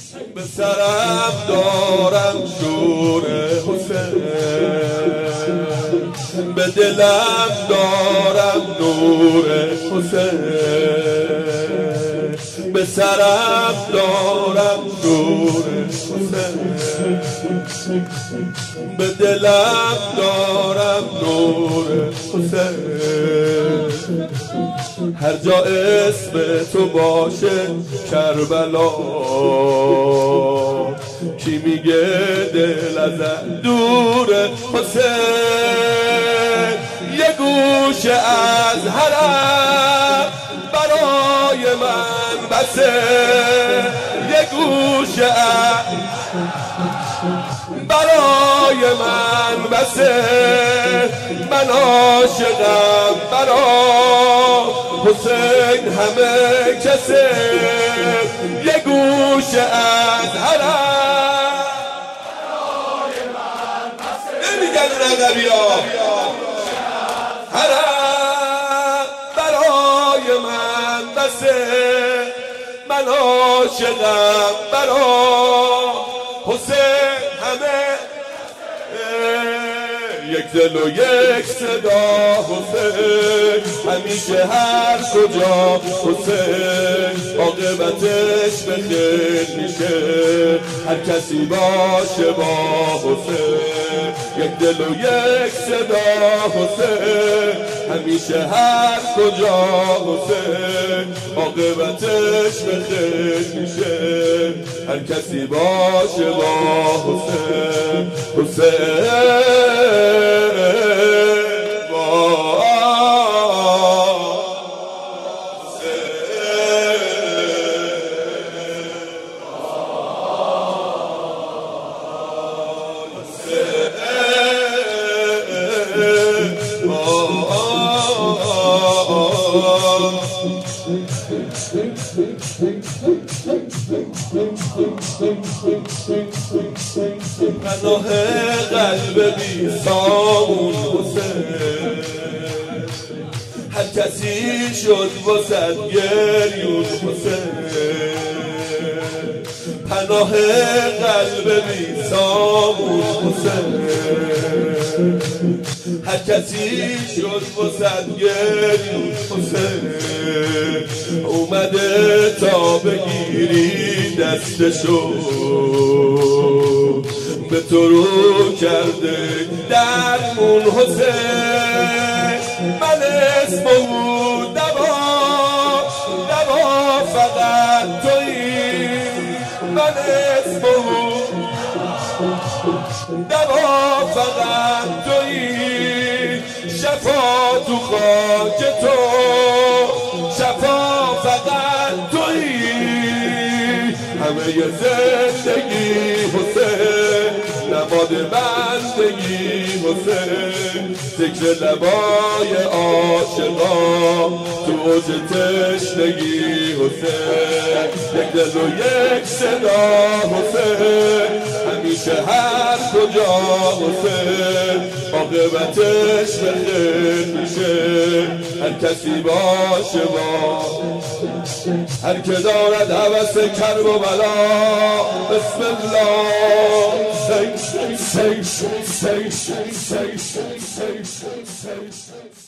به سرم دارم شور حسین، به دلم دارم نور حسین، به سرم دارم نور حسین، به دلم دارم نور حسین. هر جا اسم تو باشه کربلا، کی میگه دل ازت دوره حسین؟ یه گوشه از حرم برای من بسه، یه گوشه برای من بسه، من عاشقم برا حسین همه کسه، یه گوشه از حرم برای من بسه. نمیگن رقبی ها حرم برای من بسه، من عاشقم برا حسین همه، یک دل و یک صدا حسین، همیشه هر کجا حسین، عاقبتش به خیر میشه هر کسی باشه با حسین. یک دل و یک صدا حسین، همیشه هر کجا حسین، عاقبتش به خیر میشه هر کسی باشه با حسین. حسین پناه قلب بی سامون حسین، هر کسی شد واسد گریون حسین، پناه قلب بی سامون حسین، هر کسی شد واسد گریون حسین، اومده تا بگیری دستشو، به تو رو کرده درمون حسین. من اسم و دوا فقط تویی، من اسم و دوا فقط تویی، شفا تو خاک تو، شفا فقط تویی، همه زندگی حسین، نماد بندگی حسین، ذکر لبای عاشقان تو اوج تشنگی حسین. یک دل و یک صدا حسین، همیشه هر کجا حسین، عاقبتش به خیر میشه هر کسی باشه با، هر که دارد هوس کرب و بلا. بسم الله. say